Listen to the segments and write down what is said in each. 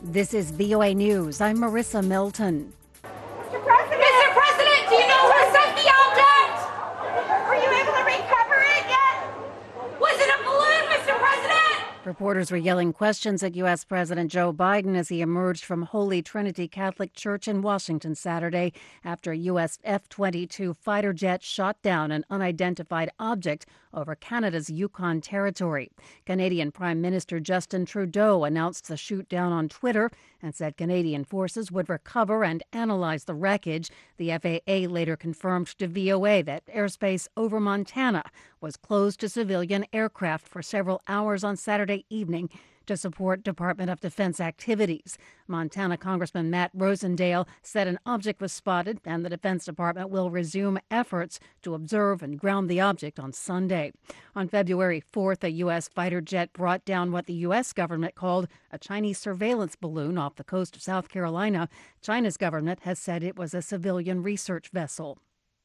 This is VOA News. I'm Marissa Milton. Mr. President, do you know who sent the object? Were you able to recover it yet? Was it a balloon, Mr. President? Reporters were yelling questions at U.S. President Joe Biden as he emerged from Holy Trinity Catholic Church in Washington Saturday after a U.S. F-22 fighter jet shot down an unidentified object over Canada's Yukon territory. Canadian Prime Minister Justin Trudeau announced the shoot down on Twitter and said Canadian forces would recover and analyze the wreckage. The FAA later confirmed to VOA that airspace over Montana was closed to civilian aircraft for several hours on Saturday evening to support Department of Defense activities. Montana Congressman Matt Rosendale said an object was spotted and the Defense Department will resume efforts to observe and ground the object on Sunday. On February 4th, a U.S. fighter jet brought down what the U.S. government called a Chinese surveillance balloon off the coast of South Carolina. China's government has said it was a civilian research vessel.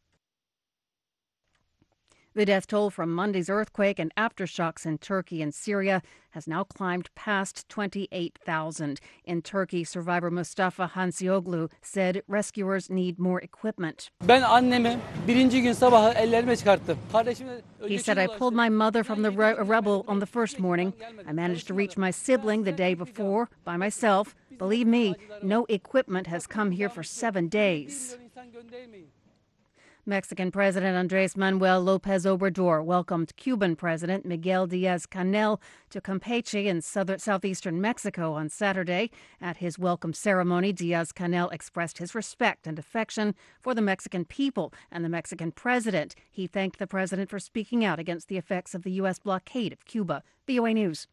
The death toll from Monday's earthquake and aftershocks in Turkey and Syria has now climbed past 28,000. In Turkey, survivor Mustafa Hansioglu said rescuers need more equipment. Ben annemi birinci gün sabahı ellerime çıkarttım. He said, I pulled my mother from the rubble on the first morning. I managed to reach my sibling the day before by myself. Believe me, no equipment has come here for 7 days. Mexican President Andrés Manuel López Obrador welcomed Cuban President Miguel Díaz-Canel to Campeche in southeastern Mexico on Saturday. At his welcome ceremony, Díaz-Canel expressed his respect and affection for the Mexican people and the Mexican president. He thanked the president for speaking out against the effects of the U.S. blockade of Cuba. VOA News.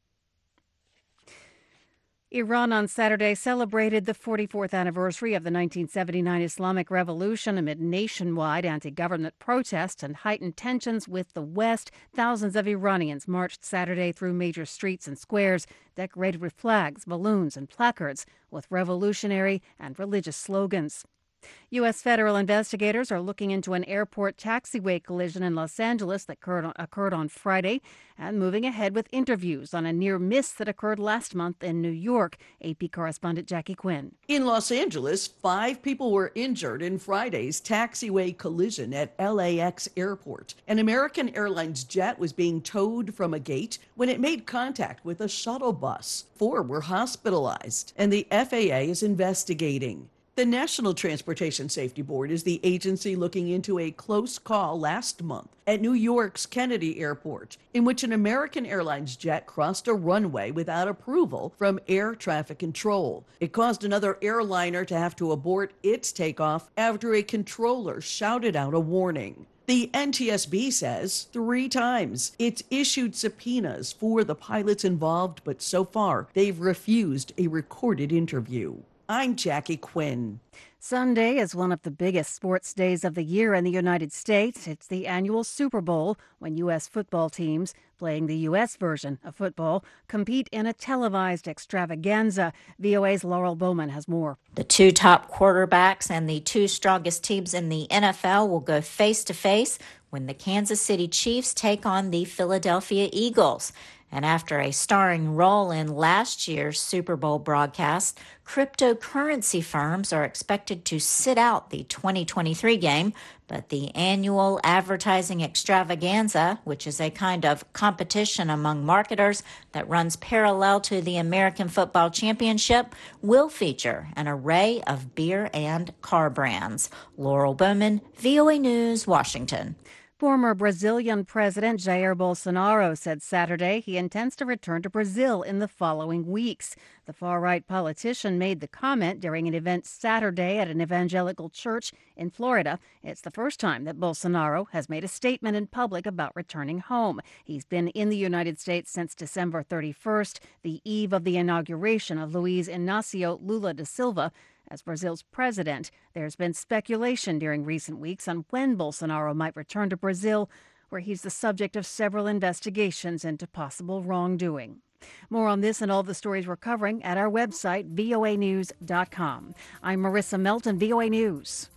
Iran on Saturday celebrated the 44th anniversary of the 1979 Islamic Revolution amid nationwide anti-government protests and heightened tensions with the West. Thousands of Iranians marched Saturday through major streets and squares decorated with flags, balloons, and placards with revolutionary and religious slogans. U.S. federal investigators are looking into an airport taxiway collision in Los Angeles that occurred on Friday and moving ahead with interviews on a near miss that occurred last month in New York. AP correspondent Jackie Quinn. In Los Angeles, 5 people were injured in Friday's taxiway collision at LAX airport. An American Airlines jet was being towed from a gate when it made contact with a shuttle bus. 4 were hospitalized, and the FAA is investigating. The National Transportation Safety Board is the agency looking into a close call last month at New York's Kennedy Airport, in which an American Airlines jet crossed a runway without approval from air traffic control. It caused another airliner to have to abort its takeoff after a controller shouted out a warning. The NTSB says 3 times it's issued subpoenas for the pilots involved, but so far they've refused a recorded interview. I'm Jackie Quinn. Sunday is one of the biggest sports days of the year in the United States. It's the annual Super Bowl when U.S. football teams, playing the U.S. version of football, compete in a televised extravaganza. VOA's Laurel Bowman has more. The 2 top quarterbacks and the 2 strongest teams in the NFL will go face-to-face when the Kansas City Chiefs take on the Philadelphia Eagles. And after a starring role in last year's Super Bowl broadcast, cryptocurrency firms are expected to sit out the 2023 game, but the annual advertising extravaganza, which is a kind of competition among marketers that runs parallel to the American Football Championship, will feature an array of beer and car brands. Laurel Bowman, VOA News, Washington. Former Brazilian President Jair Bolsonaro said Saturday he intends to return to Brazil in the following weeks. The far-right politician made the comment during an event Saturday at an evangelical church in Florida. It's the first time that Bolsonaro has made a statement in public about returning home. He's been in the United States since December 31st, the eve of the inauguration of Luiz Inácio Lula da Silva as Brazil's president. There's been speculation during recent weeks on when Bolsonaro might return to Brazil, where he's the subject of several investigations into possible wrongdoing. More on this and all the stories we're covering at our website, voanews.com. I'm Marissa Milton, VOA News.